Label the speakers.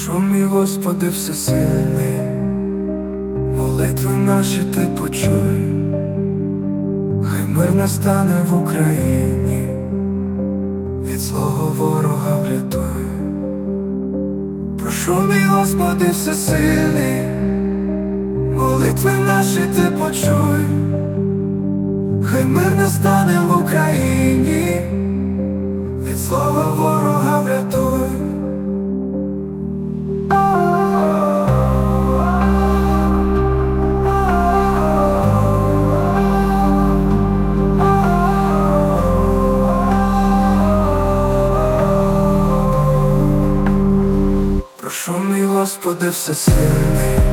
Speaker 1: Прошу, мій Господи всесильний, молитви наші ти почуй, хай мир настане в Україні, від злого ворога врятуй. Прошу, мій Господи всесильний, молитви наші ти почуй, хай мир настане в Україні, від злого ворога врятуй. Прошу, мій Господи всесильний,